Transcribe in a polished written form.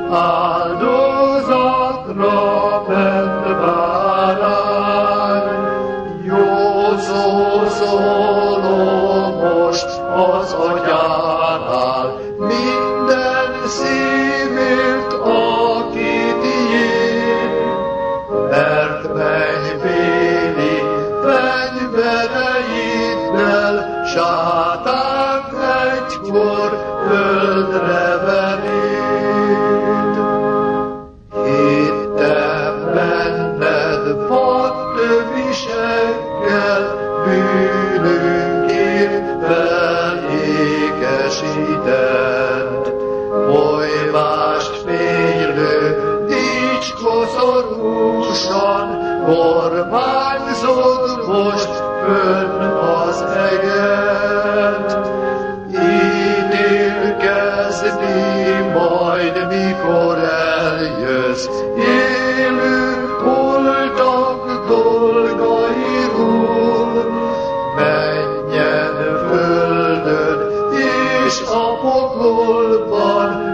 áldozatra ment bárány. Jó szó szólom most az atyánál, minden szívért, aki tiéd, mert mennybéli fegyvereiddel sátánt egykor földre veréd. Hittem benned vadtöviseggel, bűnünkért felékesített. Folyvást fénylő, dicskoszorúsan kormányzod most fönn az eget. Ítélkezni majd, mikor eljössz, élő holtak dolgairól. Mennyen földön és a pokolban